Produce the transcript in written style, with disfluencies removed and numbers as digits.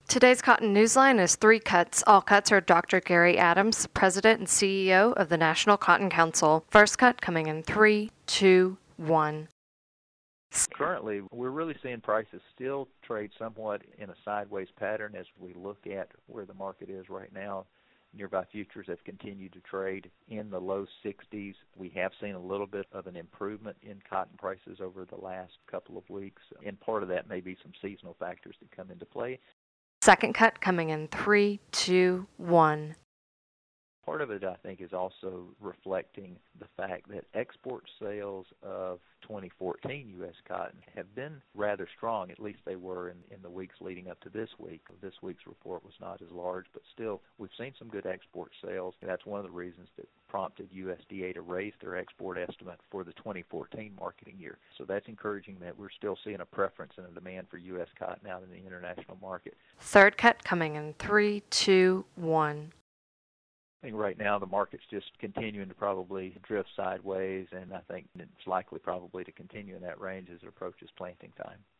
Today's Cotton Newsline is 3 cuts. All cuts are Dr. Gary Adams, President and CEO of the National Cotton Council. First cut coming in 3, 2, 1. Currently, we're really seeing prices still trade somewhat in a sideways pattern as we look at where the market is right now. Nearby futures have continued to trade in the low 60s. We have seen a little bit of an improvement in cotton prices over the last couple of weeks, and part of that may be some seasonal factors that come into play. Second cut coming in 3, 2, 1. Part of it, I think, is also reflecting the fact that export sales of 2014 U.S. cotton have been rather strong. At least they were in the weeks leading up to this week. This week's report was not as large, but still, we've seen some good export sales. That's one of the reasons that prompted USDA to raise their export estimate for the 2014 marketing year. So that's encouraging that we're still seeing a preference and a demand for U.S. cotton out in the international market. Third cut coming in 3, 2, 1. I think right now the market's just continuing to probably drift sideways, and I think it's likely probably to continue in that range as it approaches planting time.